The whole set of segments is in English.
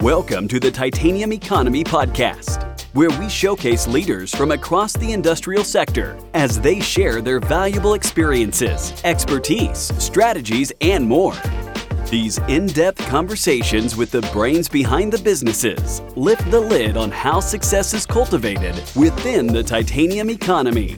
Welcome to the Titanium Economy Podcast, where we showcase leaders from across the industrial sector as they share their valuable experiences, expertise, strategies, and more. These in-depth conversations with the brains behind the businesses lift the lid on how success is cultivated within the titanium economy.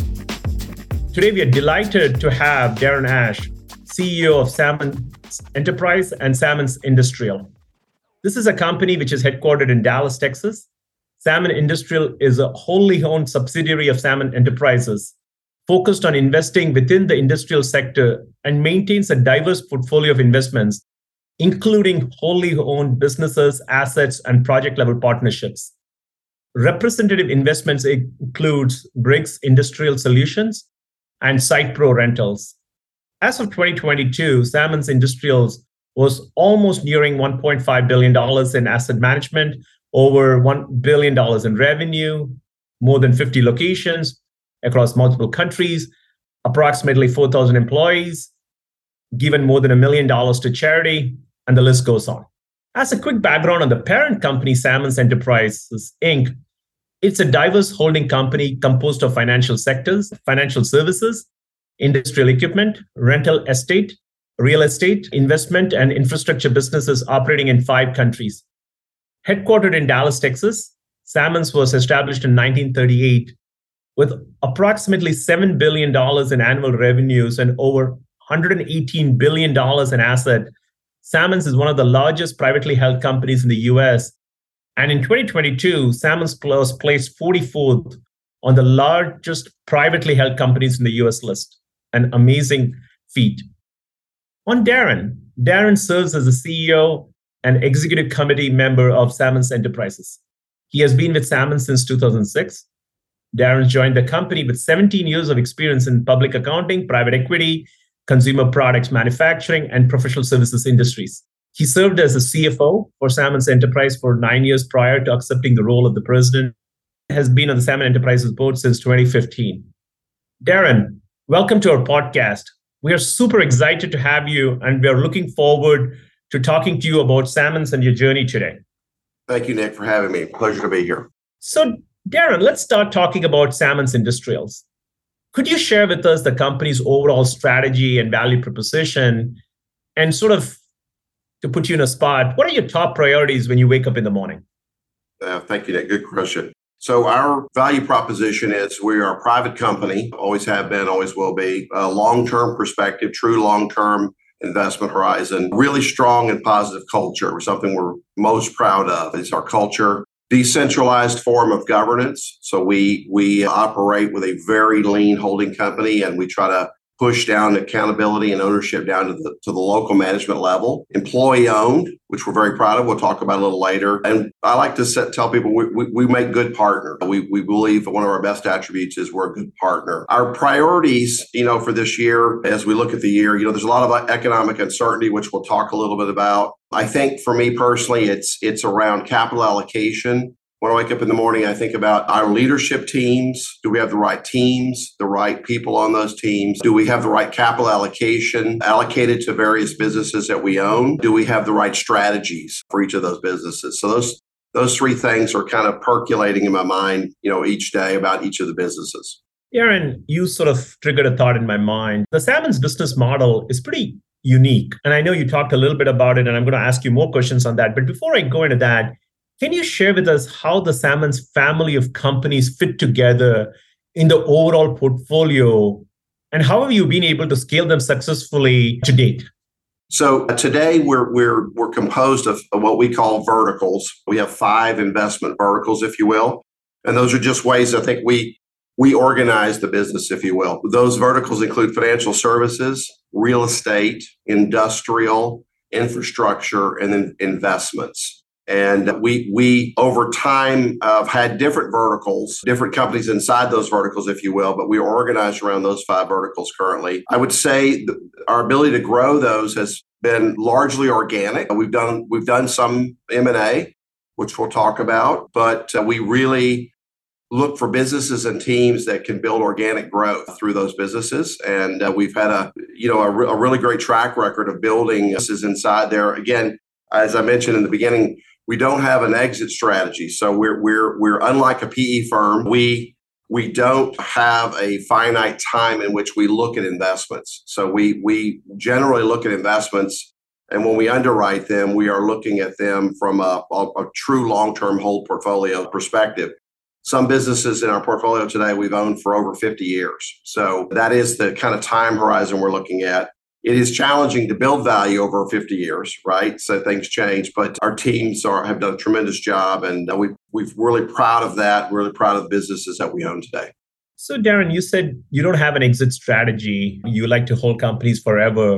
Today, we are delighted to have Darren Ash, CEO of Sammons Enterprise and Sammons Industrial. This is a company which is headquartered in Dallas, Texas. Sammons Industrial is a wholly owned subsidiary of Sammons Enterprises, focused on investing within the industrial sector and maintains a diverse portfolio of investments, including wholly owned businesses, assets, and project-level partnerships. Representative investments includes Briggs Industrial Solutions and SitePro Rentals. As of 2022, Sammons Industrials was almost nearing $1.5 billion in asset management, over $1 billion in revenue, more than 50 locations across multiple countries, approximately 4,000 employees, given more than $1 million to charity, and the list goes on. As a quick background on the parent company, Sammons Enterprises, Inc., it's a diverse holding company composed of financial sectors, financial services, industrial equipment, rental estate, real estate, investment, and infrastructure businesses operating in 5 countries. Headquartered in Dallas, Texas, Sammons was established in 1938 with approximately $7 billion in annual revenues and over $118 billion in assets. Sammons is one of the largest privately held companies in the US. And in 2022, Sammons was placed 44th on the largest privately held companies in the US list. An amazing feat. On Darren serves as the CEO and executive committee member of Sammons Enterprises. He has been with Sammons since 2006. Darren joined the company with 17 years of experience in public accounting, private equity, consumer products manufacturing, and professional services industries. He served as a CFO for Sammons Enterprise for 9 years prior to accepting the role of the president. He has been on the Sammons Enterprises board since 2015. Darren, welcome to our podcast. We are super excited to have you, and we are looking forward to talking to you about Sammons and your journey today. Thank you, Nick, for having me. Pleasure to be here. So, Darren, let's start talking about Sammons Industrials. Could you share with us the company's overall strategy and value proposition? And sort of to put you in a spot, what are your top priorities when you wake up in the morning? Thank you, Nick. Good question. So our value proposition is we are a private company, always have been, always will be, a long-term perspective, true long-term investment horizon, really strong and positive culture, something we're most proud of. It's our culture. Decentralized form of governance. So we operate with a very lean holding company, and we try to push down accountability and ownership down to the local management level. Employee owned, which we're very proud of. We'll talk about a little later. And I like to tell people we make good partners. We believe one of our best attributes is we're a good partner. Our priorities, for this year, as we look at the year, there's a lot of economic uncertainty, which we'll talk a little bit about. I think for me personally, it's around capital allocation. When I wake up in the morning, I think about our leadership teams. Do we have the right teams, the right people on those teams? Do we have the right capital allocation allocated to various businesses that we own? Do we have the right strategies for each of those businesses? So those 3 things are kind of percolating in my mind, each day about each of the businesses. Darren, you sort of triggered a thought in my mind. The Sammons business model is pretty unique. And I know you talked a little bit about it, and I'm going to ask you more questions on that. But before I go into that, can you share with us how the Sammons family of companies fit together in the overall portfolio, and how have you been able to scale them successfully to date? So today we're composed of what we call verticals. We have 5 investment verticals, if you will, and those are just ways I think we organize the business, if you will. Those verticals include financial services, real estate, industrial, infrastructure, and then investments. And we over time have had different verticals, different companies inside those verticals, if you will, but we are organized around those 5 verticals currently. I would say our ability to grow those has been largely organic. We've done some M&A, which we'll talk about, but we really look for businesses and teams that can build organic growth through those businesses. And we've had a really great track record of building businesses inside there. Again, as I mentioned in the beginning, We don't have an exit strategy. So we're unlike a PE firm. We don't have a finite time in which we look at investments. So we generally look at investments, and when we underwrite them, we are looking at them from a true long-term hold portfolio perspective. Some businesses in our portfolio today we've owned for over 50 years. So that is the kind of time horizon we're looking at. It is challenging to build value over 50 years, right? So things change, but our teams have done a tremendous job, and we're really proud of that. We're really proud of the businesses that we own today. So Darren, you said you don't have an exit strategy. You like to hold companies forever.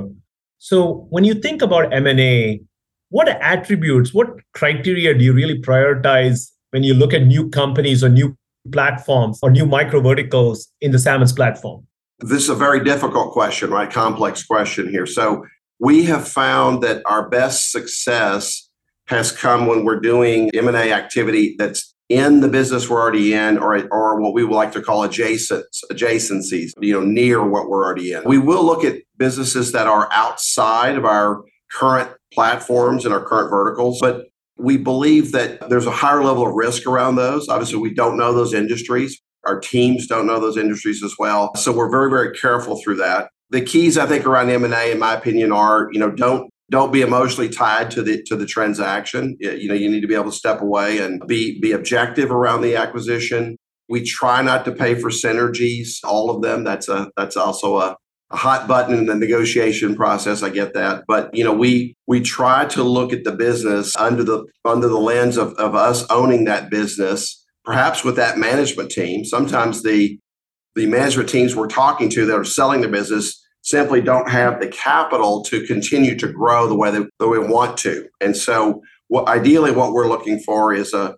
So when you think about M&A, what attributes, what criteria do you really prioritize when you look at new companies or new platforms or new micro verticals in the Salmon's platform? This is a very difficult question, right? Complex question here. So we have found that our best success has come when we're doing M&A activity that's in the business we're already in, or what we would like to call adjacencies, near what we're already in. We will look at businesses that are outside of our current platforms and our current verticals, but we believe that there's a higher level of risk around those. Obviously, we don't know those industries. Our teams don't know those industries as well. So we're very, very careful through that. The keys, I think, around M&A, in my opinion, are, don't be emotionally tied to the transaction. You need to be able to step away and be objective around the acquisition. We try not to pay for synergies, all of them. That's also a hot button in the negotiation process. I get that, but we try to look at the business under the lens of us owning that business, perhaps with that management team. Sometimes the management teams we're talking to that are selling the business simply don't have the capital to continue to grow the way that we want to. And so ideally what we're looking for is a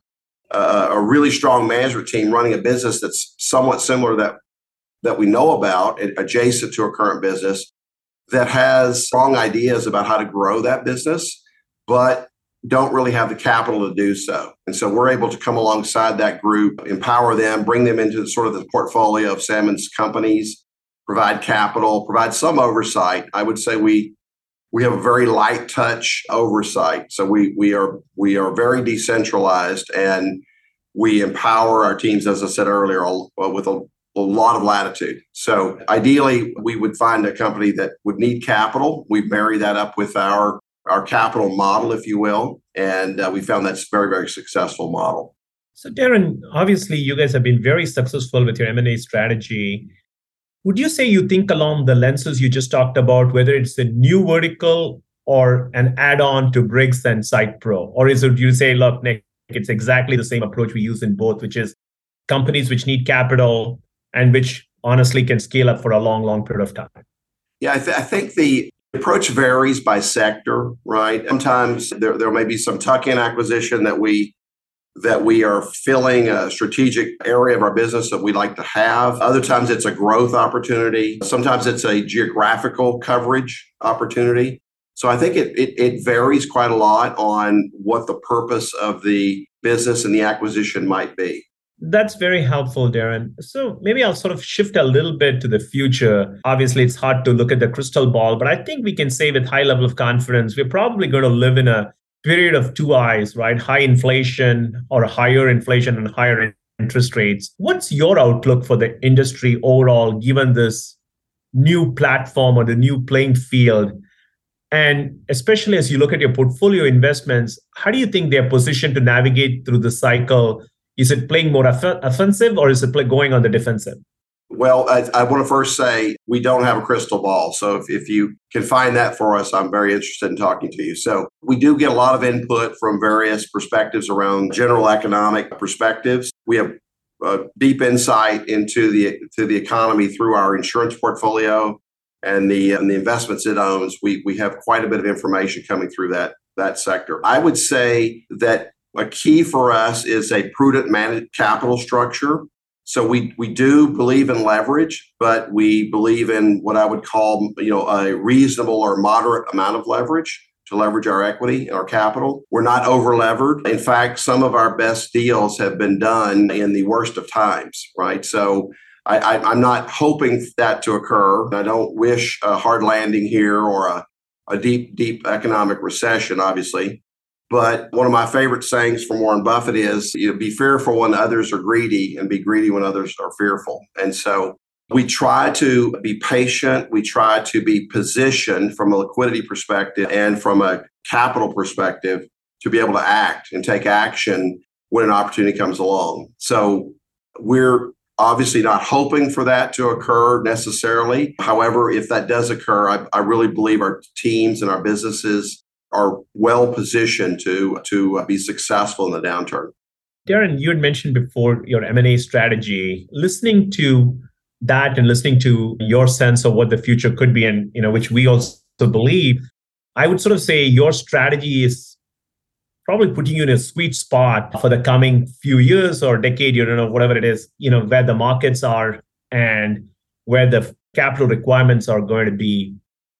really strong management team running a business that's somewhat similar that we know about, adjacent to our current business, that has strong ideas about how to grow that business, but don't really have the capital to do so. And so we're able to come alongside that group, empower them, bring them into sort of the portfolio of Salmon's companies, provide capital, provide some oversight. I would say we have a very light touch oversight. So we are very decentralized, and we empower our teams, as I said earlier, with a lot of latitude. So ideally, we would find a company that would need capital. We marry that up with our capital model, if you will, and we found that's a very, very successful model. So Darren, obviously, you guys have been very successful with your M&A strategy. Would you say you think along the lenses you just talked about, whether it's a new vertical or an add-on to Briggs and SitePro? Or is it you say, look, Nick, it's exactly the same approach we use in both, which is companies which need capital and which honestly can scale up for a long, long period of time? Yeah, I think the approach varies by sector, right? Sometimes there may be some tuck-in acquisition that we are filling a strategic area of our business that we like to have. Other times it's a growth opportunity. Sometimes it's a geographical coverage opportunity. So I think it varies quite a lot on what the purpose of the business and the acquisition might be. That's very helpful, Darren. So maybe I'll sort of shift a little bit to the future. Obviously, it's hard to look at the crystal ball, but I think we can say with high level of confidence, we're probably going to live in a period of two eyes, right? High inflation or higher inflation and higher interest rates. What's your outlook for the industry overall, given this new platform or the new playing field? And especially as you look at your portfolio investments, how do you think they're positioned to navigate through the cycle? Is it playing more offensive or is it going on the defensive? Well, I want to first say we don't have a crystal ball. So if you can find that for us, I'm very interested in talking to you. So we do get a lot of input from various perspectives around general economic perspectives. We have deep insight into the economy through our insurance portfolio and the investments it owns. We have quite a bit of information coming through that sector. I would say that a key for us is a prudent managed capital structure. So we do believe in leverage, but we believe in what I would call, a reasonable or moderate amount of leverage to leverage our equity and our capital. We're not over levered. In fact, some of our best deals have been done in the worst of times, right? So I'm not hoping that to occur. I don't wish a hard landing here or a deep, deep economic recession, obviously. But one of my favorite sayings from Warren Buffett is, be fearful when others are greedy and be greedy when others are fearful. And so we try to be patient. We try to be positioned from a liquidity perspective and from a capital perspective to be able to act and take action when an opportunity comes along. So we're obviously not hoping for that to occur necessarily. However, if that does occur, I really believe our teams and our businesses are well positioned to be successful in the downturn. Darren, you had mentioned before your M&A strategy. Listening to that and listening to your sense of what the future could be, and which we also believe, I would sort of say your strategy is probably putting you in a sweet spot for the coming few years or decade, whatever it is, where the markets are and where the capital requirements are going to be.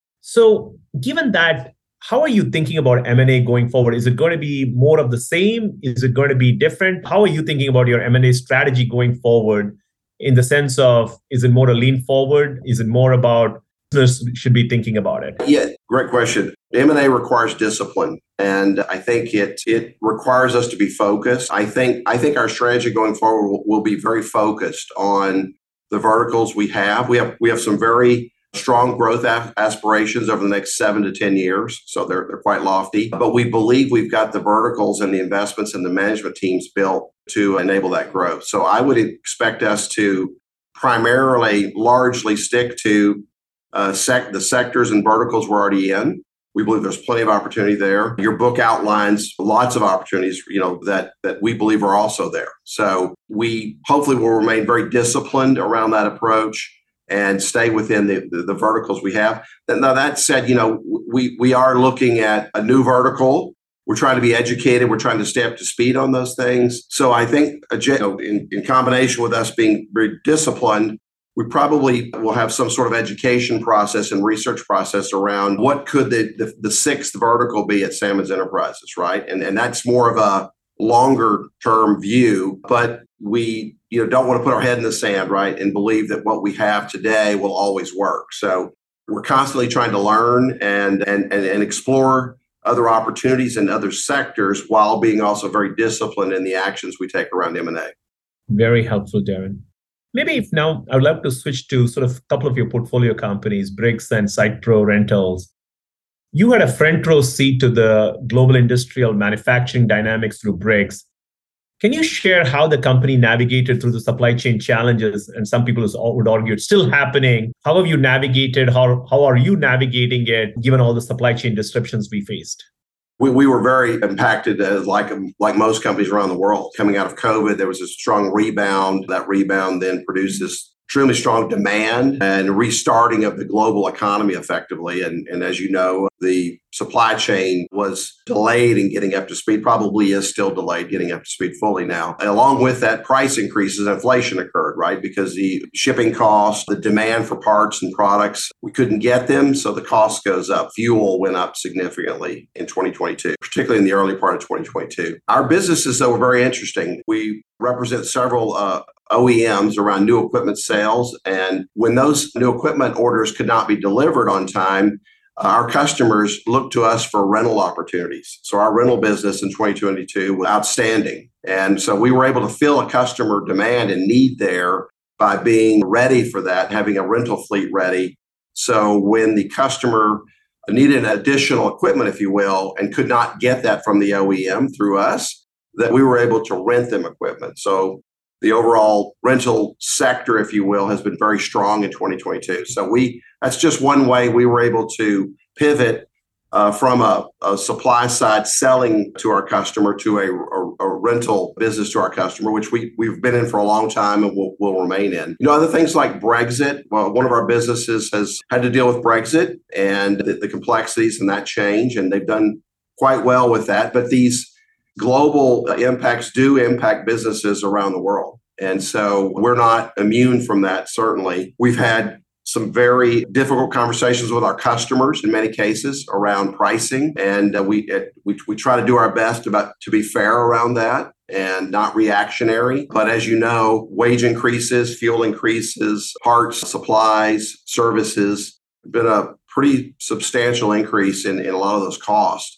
So given that, how are you thinking about M&A going forward? Is it going to be more of the same? Is it going to be different? How are you thinking about your M&A strategy going forward, in the sense of, is it more a lean forward? Is it more about business should be thinking about it? Yeah, great question. M&A requires discipline, and I think it requires us to be focused. I think our strategy going forward will be very focused on the verticals we have. We have some very strong growth aspirations over the next 7 to 10 years, so they're quite lofty. But we believe we've got the verticals and the investments and the management teams built to enable that growth. So I would expect us to primarily, largely stick to the sectors and verticals we're already in. We believe there's plenty of opportunity there. Your book outlines lots of opportunities, that we believe are also there. So we hopefully will remain very disciplined around that approach and stay within the verticals we have. Now, that said, we are looking at a new vertical. We're trying to be educated. We're trying to stay up to speed on those things. So I think in combination with us being very disciplined, we probably will have some sort of education process and research process around what could the sixth vertical be at Sammons Enterprises, right? And that's more of a longer term view, but we don't want to put our head in the sand, right? And believe that what we have today will always work. So we're constantly trying to learn and explore other opportunities in other sectors while being also very disciplined in the actions we take around M&A. Very helpful, Darren. Maybe if now I would love to switch to sort of a couple of your portfolio companies, Briggs and SitePro Rentals. You had a front row seat to the global industrial manufacturing dynamics through Briggs. Can you share how the company navigated through the supply chain challenges? And some people would argue it's still happening. How have you navigated? How are you navigating it, given all the supply chain disruptions we faced? We were very impacted, like most companies around the world. Coming out of COVID, there was a strong rebound. That rebound then produced this extremely strong demand and restarting of the global economy effectively. And as you know, the supply chain was delayed in getting up to speed, probably is still delayed getting up to speed fully now. And along with that, price increases, inflation occurred, right? Because the shipping costs, the demand for parts and products, we couldn't get them, so the cost goes up. Fuel went up significantly in 2022, particularly in the early part of 2022. Our businesses, though, were very interesting. We represent several OEMs around new equipment sales. And when those new equipment orders could not be delivered on time, our customers looked to us for rental opportunities. So our rental business in 2022 was outstanding. And so we were able to fill a customer demand and need there by being ready for that, having a rental fleet ready. So when the customer needed additional equipment, if you will, and could not get that from the OEM through us, that we were able to rent them equipment. So the overall rental sector, if you will, has been very strong in 2022. So that's just one way we were able to pivot from a supply side selling to our customer to a rental business to our customer, which we've been in for a long time and will remain in. Other things like Brexit. Well, one of our businesses has had to deal with Brexit and the complexities and that change, and they've done quite well with that. But these global impacts do impact businesses around the world. And so we're not immune from that, certainly. We've had some very difficult conversations with our customers in many cases around pricing. And we try to do our best to be fair around that and not reactionary. But as you know, wage increases, fuel increases, parts, supplies, services, been a pretty substantial increase in a lot of those costs.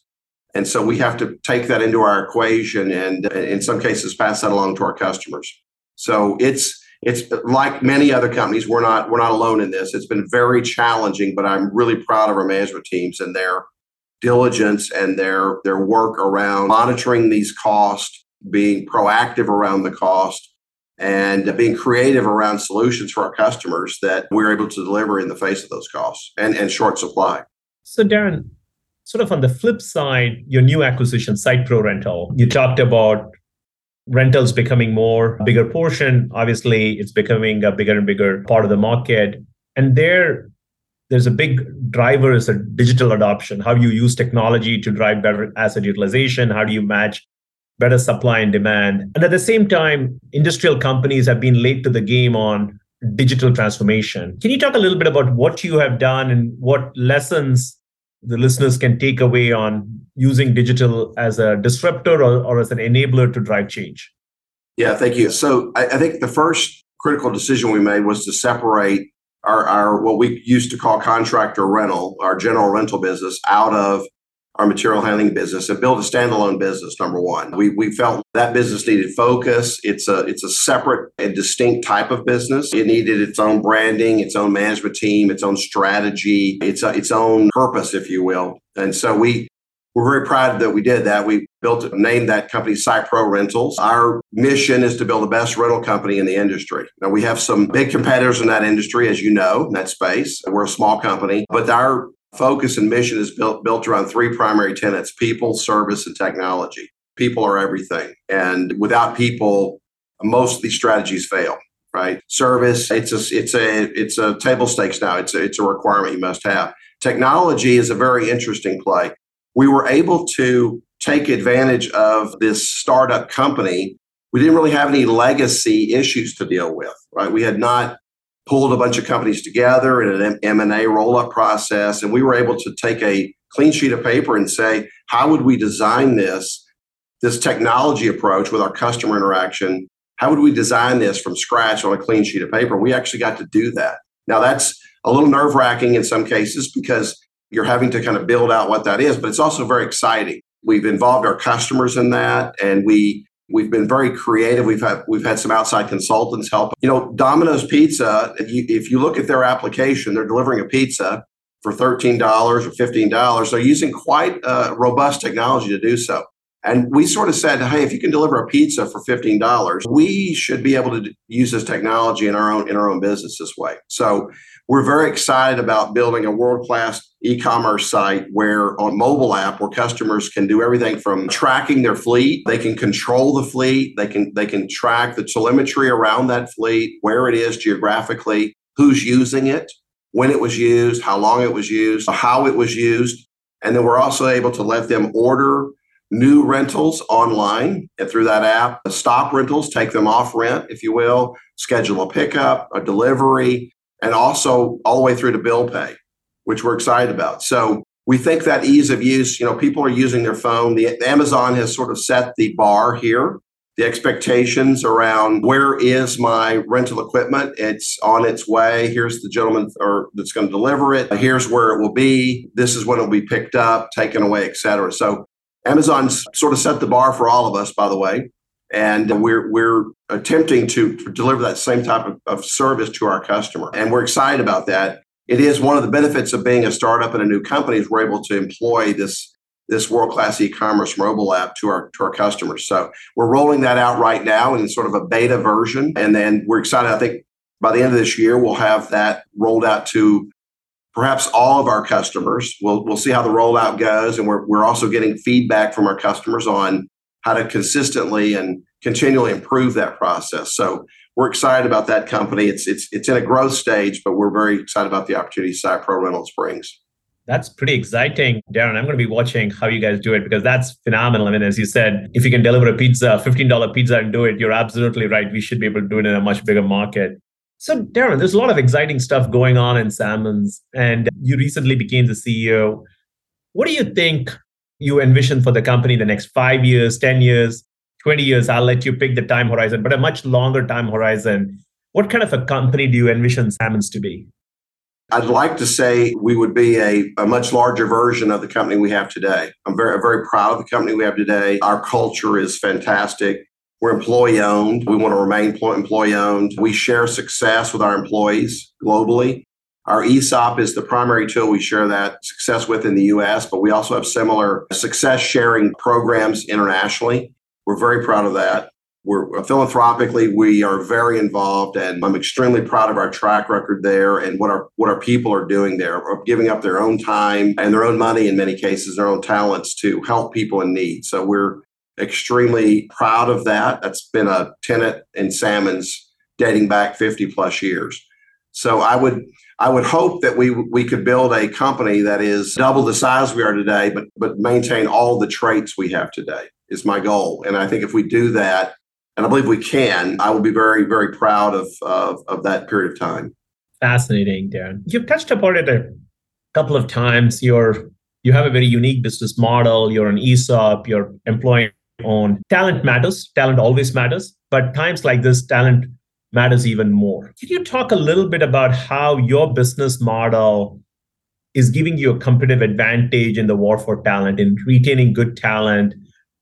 And so we have to take that into our equation and in some cases pass that along to our customers. So it's like many other companies, we're not alone in this. It's been very challenging, but I'm really proud of our management teams and their diligence and their work around monitoring these costs, being proactive around the cost, and being creative around solutions for our customers that we're able to deliver in the face of those costs and short supply. So Darren, sort of on the flip side, your new acquisition, SitePro Rental, you talked about rentals becoming bigger portion. Obviously, it's becoming a bigger and bigger part of the market. And there's a big driver is a digital adoption. How you use technology to drive better asset utilization? How do you match better supply and demand? And at the same time, industrial companies have been late to the game on digital transformation. Can you talk a little bit about what you have done and what lessons the listeners can take away on using digital as a disruptor or as an enabler to drive change? Yeah, thank you. So I think the first critical decision we made was to separate our what we used to call contractor rental, our general rental business, out of our material handling business and build a standalone business, number one. We felt that business needed focus. It's a separate and distinct type of business. It needed its own branding, its own management team, its own strategy, its own purpose, if you will. And so we're very proud that we did that. We named that company SitePro Rentals. Our mission is to build the best rental company in the industry. Now, we have some big competitors in that industry, as you know, in that space. We're a small company, but our focus and mission is built around three primary tenets: people, service, and technology. People are everything. And without people, most of these strategies fail, right? Service, it's a table stakes now. It's a requirement you must have. Technology is a very interesting play. We were able to take advantage of this startup company. We didn't really have any legacy issues to deal with, right? We had not pulled a bunch of companies together in an M&A roll-up process, and we were able to take a clean sheet of paper and say, how would we design this technology approach with our customer interaction? How would we design this from scratch on a clean sheet of paper? We actually got to do that. Now, that's a little nerve-wracking in some cases because you're having to kind of build out what that is, but it's also very exciting. We've involved our customers in that, and we've been very creative. We've had some outside consultants help. You know, Domino's Pizza, if you look at their application, they're delivering a pizza for $13 or $15. They're using quite robust technology to do so. And we sort of said, hey, if you can deliver a pizza for $15, we should be able to use this technology in our own business this way. So we're very excited about building a world-class e-commerce site on mobile app where customers can do everything from tracking their fleet. They can control the fleet. They can track the telemetry around that fleet, where it is geographically, who's using it, when it was used, how long it was used, how it was used. And then we're also able to let them order new rentals online and through that app, stop rentals, take them off rent, if you will, schedule a pickup, a delivery, and also all the way through to bill pay, which we're excited about. So we think that ease of use, people are using their phone. Amazon has sort of set the bar here, the expectations around where is my rental equipment? It's on its way. Here's the gentleman that's going to deliver it. Here's where it will be. This is when it'll be picked up, taken away, et cetera. So Amazon's sort of set the bar for all of us, by the way. And we're attempting to deliver that same type of service to our customer. And we're excited about that. It is one of the benefits of being a startup and a new company is we're able to employ this world-class e-commerce mobile app to our customers. So we're rolling that out right now in sort of a beta version. And then we're excited. I think by the end of this year, we'll have that rolled out to perhaps all of our customers. We'll see how the rollout goes. And we're also getting feedback from our customers on how to consistently and continually improve that process. So we're excited about that company. It's in a growth stage, but we're very excited about the opportunity SitePro Rentals brings. That's pretty exciting, Darren. I'm going to be watching how you guys do it because that's phenomenal. I mean, as you said, if you can deliver a pizza, $15 pizza and do it, you're absolutely right. We should be able to do it in a much bigger market. So Darren, there's a lot of exciting stuff going on in Sammons, and you recently became the CEO. What do you think you envision for the company the next 5 years, 10 years, 20 years? I'll let you pick the time horizon, but a much longer time horizon. What kind of a company do you envision Sammons to be? I'd like to say we would be a much larger version of the company we have today. I'm very proud of the company we have today. Our culture is fantastic. We're employee owned. We want to remain employee owned. We share success with our employees globally. Our ESOP is the primary tool we share that success with in the US, but we also have similar success sharing programs internationally. We're very proud of that. We're philanthropically, we are very involved, and I'm extremely proud of our track record there and what our people are doing there, of giving up their own time and their own money, in many cases, their own talents to help people in need. So we're extremely proud of that. That's been a tenet in Salmon's dating back 50 plus years. So I would hope that we could build a company that is double the size we are today, but maintain all the traits we have today is my goal. And I think if we do that, and I believe we can, I will be very, very proud of that period of time. Fascinating, Darren. You've touched upon it a couple of times. You have a very unique business model. You're an ESOP. You're employee-owned. Talent matters. Talent always matters. But times like this, talent matters even more. Can you talk a little bit about how your business model is giving you a competitive advantage in the war for talent, in retaining good talent,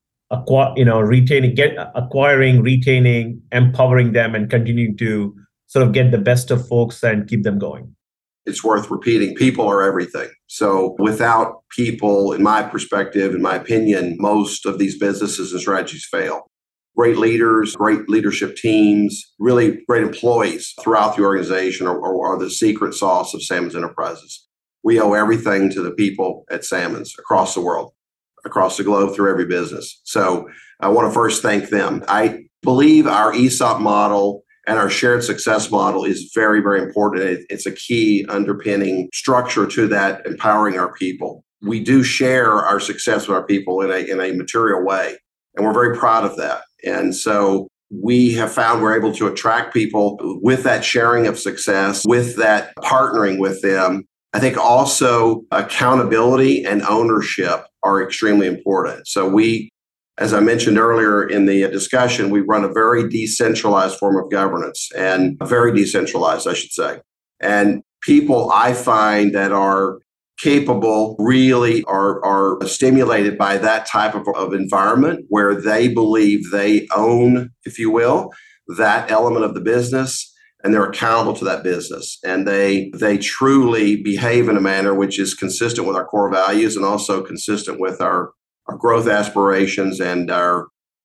acquiring, retaining, empowering them, and continuing to sort of get the best of folks and keep them going? It's worth repeating. People are everything. So without people, in my perspective, in my opinion, most of these businesses and strategies fail. Great leaders, great leadership teams, really great employees throughout the organization are the secret sauce of Salmon's Enterprises. We owe everything to the people at Salmon's across the world, across the globe, through every business. So I want to first thank them. I believe our ESOP model and our shared success model is very, very important. It's a key underpinning structure to that, empowering our people. We do share our success with our people in a material way, and we're very proud of that. And so we have found we're able to attract people with that sharing of success, with that partnering with them. I think also accountability and ownership are extremely important. So we, as I mentioned earlier in the discussion, we run a very decentralized form of governance, and very decentralized, I should say. And people I find that are capable really are stimulated by that type of environment where they believe they own, if you will, that element of the business, and they're accountable to that business. And they truly behave in a manner which is consistent with our core values and also consistent with our growth aspirations and our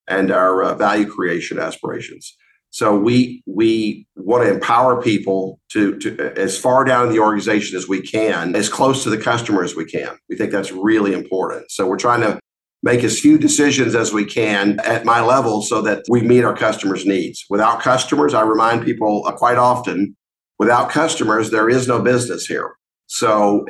value creation aspirations. So we want to empower people to as far down in the organization as we can, as close to the customer as we can. We think that's really important. So we're trying to make as few decisions as we can at my level so that we meet our customers' needs. Without customers, I remind people quite often, without customers, there is no business here. So,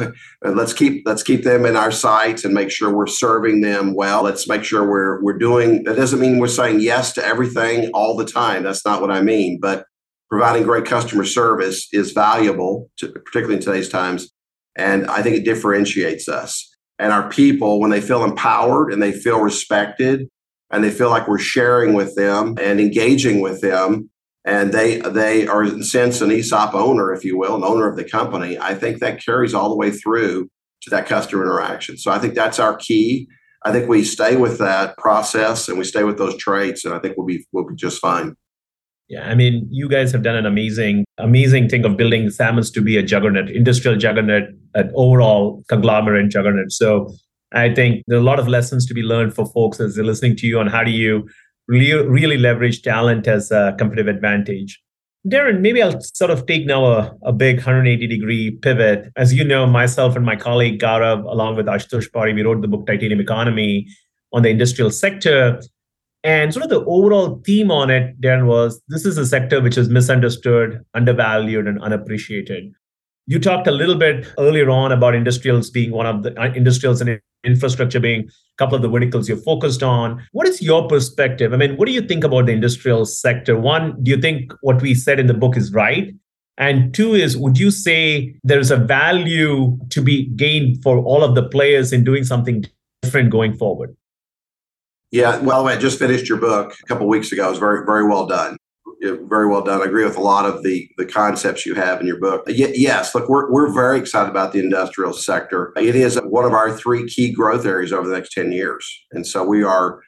let's keep them in our sights and make sure we're serving them well. Let's make sure we're doing, that doesn't mean we're saying yes to everything all the time. That's not what I mean. But providing great customer service is valuable, particularly in today's times. And I think it differentiates us. And our people, when they feel empowered and they feel respected and they feel like we're sharing with them and engaging with them, and they are, in a sense, an ESOP owner, if you will, an owner of the company, I think that carries all the way through to that customer interaction. So I think that's our key. I think we stay with that process and we stay with those traits, and I think we'll be just fine. Yeah, I mean, you guys have done an amazing thing of building Salmon's to be a juggernaut, industrial juggernaut, an overall conglomerate juggernaut. So I think there are a lot of lessons to be learned for folks as they're listening to you on how do you really leverage talent as a competitive advantage. Darren, maybe I'll sort of take now a big 180-degree pivot. As you know, myself and my colleague Gaurav, along with Ashutosh Pari, we wrote the book Titanium Economy on the industrial sector. And sort of the overall theme on it, Darren, was this is a sector which is misunderstood, undervalued, and unappreciated. You talked a little bit earlier on about industrials being one of the industrials and infrastructure being a couple of the verticals you're focused on. What is your perspective? I mean, what do you think about the industrial sector? One, do you think what we said in the book is right? And two is, would you say there's a value to be gained for all of the players in doing something different going forward? Yeah, well, I just finished your book a couple of weeks ago. It was very, very well done. Very well done. I agree with a lot of the concepts you have in your book. Yes, look, we're very excited about the industrial sector. It is one of our 3 key growth areas over the next 10 years. And so we are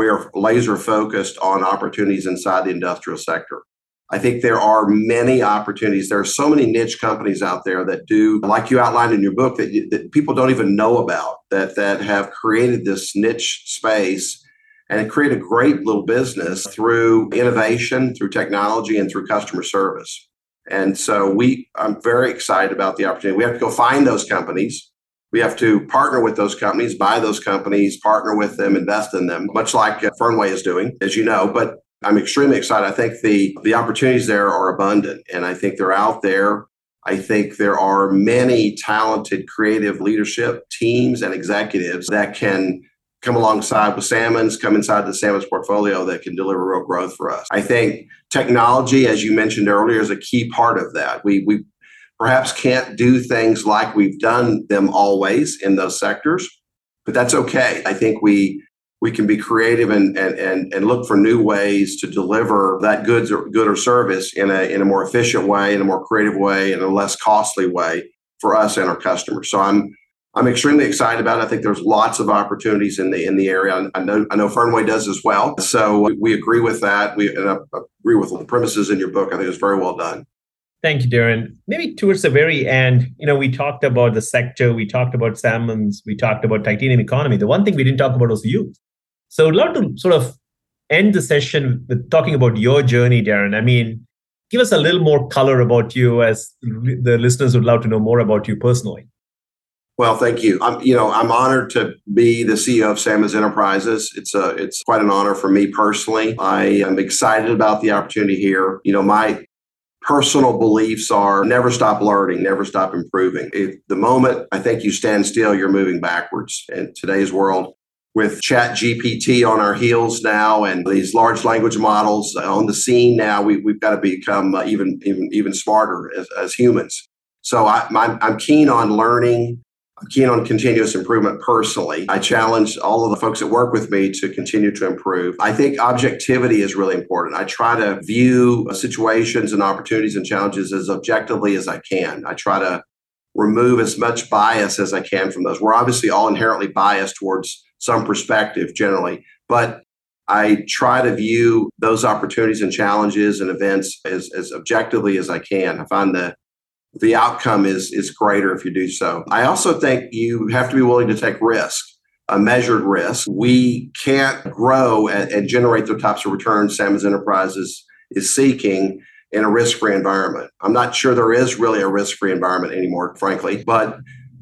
laser focused on opportunities inside the industrial sector. I think there are many opportunities. There are so many niche companies out there that do, like you outlined in your book, that people don't even know about, that have created this niche space and create a great little business through innovation, through technology, and through customer service. And so I'm very excited about the opportunity. We have to go find those companies. We have to partner with those companies, buy those companies, partner with them, invest in them, much like Fernweh is doing, as you know. But I'm extremely excited. I think the opportunities there are abundant, and I think they're out there. I think there are many talented, creative leadership teams and executives that can come alongside with Salmons, come inside the Salmons portfolio that can deliver real growth for us. I think technology, as you mentioned earlier, is a key part of that. We perhaps can't do things like we've done them always in those sectors, but that's okay. I think we can be creative and look for new ways to deliver that good or service in a more efficient way, in a more creative way, in a less costly way for us and our customers. So I'm extremely excited about it. I think there's lots of opportunities in the area. I know Fernweh does as well. So we agree with that. And I agree with the premises in your book. I think it's very well done. Thank you, Darren. Maybe towards the very end, we talked about the sector, we talked about Salmons, we talked about titanium economy. The one thing we didn't talk about was youth. So I'd love to sort of end the session with talking about your journey, Darren. I mean, give us a little more color about you, as the listeners would love to know more about you personally. Well, thank you. I'm honored to be the CEO of Salmons Enterprises. It's quite an honor for me personally. I am excited about the opportunity here. My personal beliefs are never stop learning, never stop improving. The moment I think you stand still, you're moving backwards. In today's world, with ChatGPT on our heels now and these large language models on the scene now, we've got to become even smarter as humans. So I'm keen on learning. I'm keen on continuous improvement personally. I challenge all of the folks that work with me to continue to improve. I think objectivity is really important. I try to view situations and opportunities and challenges as objectively as I can. I try to remove as much bias as I can from those. We're obviously all inherently biased towards some perspective generally, but I try to view those opportunities and challenges and events as objectively as I can. I find that the outcome is greater if you do so. I also think you have to be willing to take risk, a measured risk. We can't grow and generate the types of returns Salmons Enterprises is seeking in a risk-free environment. I'm not sure there is really a risk-free environment anymore, frankly, but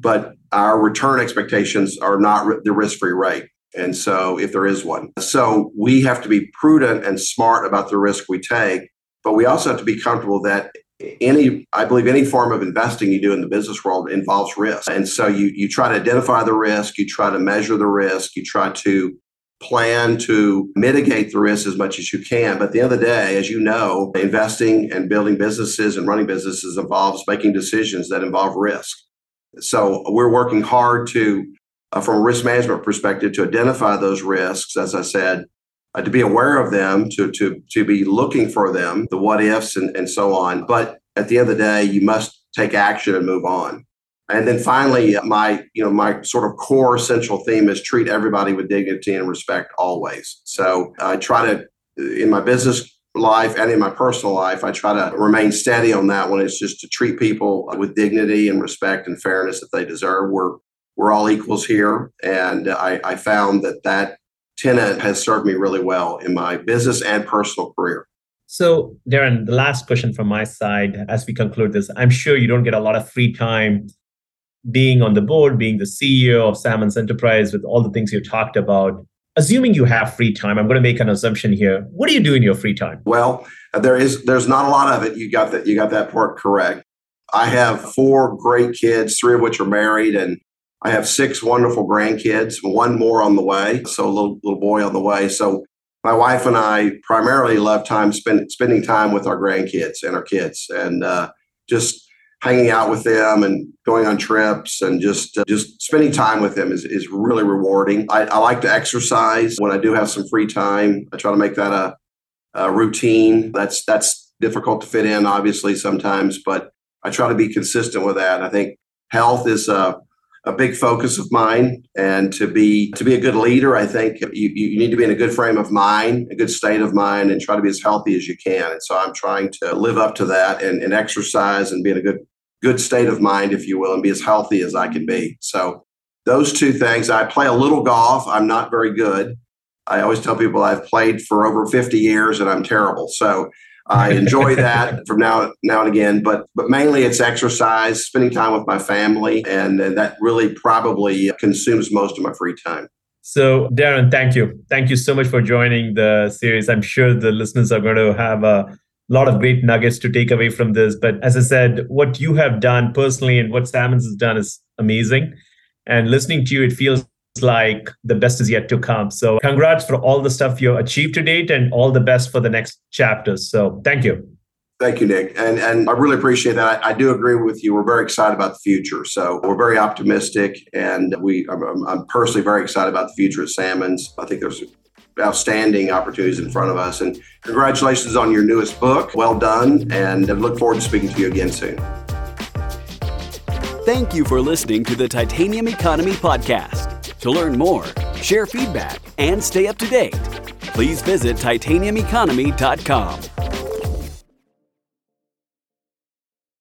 our return expectations are not the risk-free rate. And so if there is one. So we have to be prudent and smart about the risk we take, but we also have to be comfortable that I believe any form of investing you do in the business world involves risk. And so you try to identify the risk, you try to measure the risk, you try to plan to mitigate the risk as much as you can. But at the end of the day, as you know, investing and building businesses and running businesses involves making decisions that involve risk. So we're working hard to, from a risk management perspective, to identify those risks, as I said, to be aware of them, to be looking for them, the what ifs and so on. But at the end of the day, you must take action and move on. And then finally, my sort of core essential theme is treat everybody with dignity and respect always. So I try to, in my business life and in my personal life, I try to remain steady on that one. It's just to treat people with dignity and respect and fairness that they deserve. We're all equals here. And I found that tenet has served me really well in my business and personal career. So, Darren, the last question from my side as we conclude this. I'm sure you don't get a lot of free time being on the board, being the CEO of Salmons Enterprise with all the things you talked about. Assuming you have free time, I'm going to make an assumption here. What do you do in your free time? Well, there's not a lot of it. You got that part correct. I have 4 great kids, 3 of which are married, and I have 6 wonderful grandkids, 1 more on the way, so a little boy on the way. So my wife and I primarily love spending time with our grandkids and our kids, and just hanging out with them and going on trips and just spending time with them is really rewarding. I like to exercise when I do have some free time. I try to make that routine. That's difficult to fit in, obviously, sometimes, but I try to be consistent with that. I think health is a big focus of mine, and to be a good leader, I think you need to be in a good frame of mind, a good state of mind, and try to be as healthy as you can. And so I'm trying to live up to that and exercise and be in a good state of mind, if you will, and be as healthy as I can be. So those two things. I play a little golf. I'm not very good. I always tell people I've played for over 50 years and I'm terrible. So I enjoy that from now and again, but mainly it's exercise, spending time with my family, and that really probably consumes most of my free time. So Darren, thank you. Thank you so much for joining the series. I'm sure the listeners are going to have a lot of great nuggets to take away from this. But as I said, what you have done personally and what Sammons has done is amazing. And listening to you, it feels like the best is yet to come. So congrats for all the stuff you achieved to date and all the best for the next chapters. So thank you. Thank you, Nick. And I really appreciate that. I do agree with you. We're very excited about the future. So we're very optimistic, and I'm personally very excited about the future of Sammons. I think there's outstanding opportunities in front of us. And congratulations on your newest book. Well done. And I look forward to speaking to you again soon. Thank you for listening to the Titanium Economy Podcast. To learn more, share feedback, and stay up to date, please visit titaniumeconomy.com.